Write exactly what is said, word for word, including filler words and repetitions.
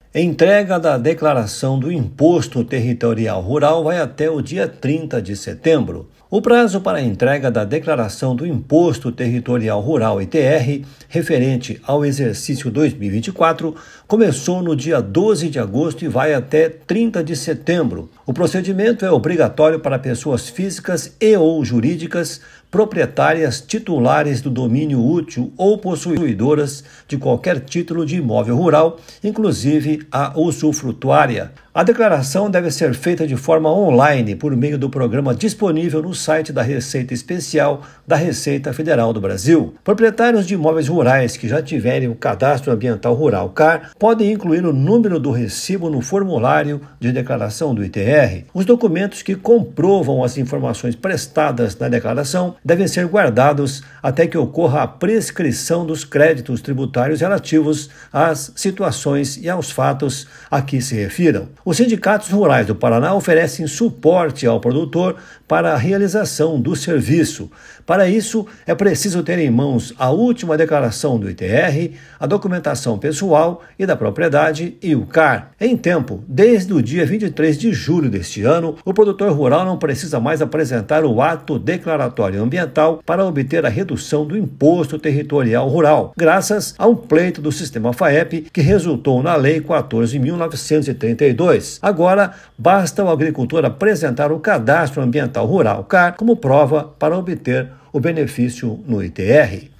Entrega da declaração do Imposto Territorial Rural vai até o dia trinta de setembro. O prazo para a entrega da declaração do Imposto Territorial Rural I T R, referente ao exercício dois mil e vinte e quatro, começou no dia doze de agosto e vai até trinta de setembro. O procedimento é obrigatório para pessoas físicas e ou jurídicas, proprietárias titulares do domínio útil ou possuidoras de qualquer título de imóvel rural, inclusive a usufrutuária. A declaração deve ser feita de forma online por meio do programa disponível no site da Receita Especial da Receita Federal do Brasil. Proprietários de imóveis rurais que já tiverem o Cadastro Ambiental Rural C A R podem incluir o número do recibo no formulário de declaração do I T R. Os documentos que comprovam as informações prestadas na declaração devem ser guardados até que ocorra a prescrição dos créditos tributários relativos às situações e aos fatos a que se refiram. Os sindicatos rurais do Paraná oferecem suporte ao produtor para a realização do serviço. Para isso, é preciso ter em mãos a última declaração do I T R, a documentação pessoal e da propriedade e o C A R. Em tempo, desde o dia vinte e três de julho deste ano, o produtor rural não precisa mais apresentar o ato declaratório ambiental para obter a redução do Imposto Territorial Rural, graças a um pleito do Sistema FAEP que resultou na Lei quatorze mil novecentos e trinta e dois. Agora, basta o agricultor apresentar o Cadastro Ambiental Rural C A R como prova para obter o benefício no I T R.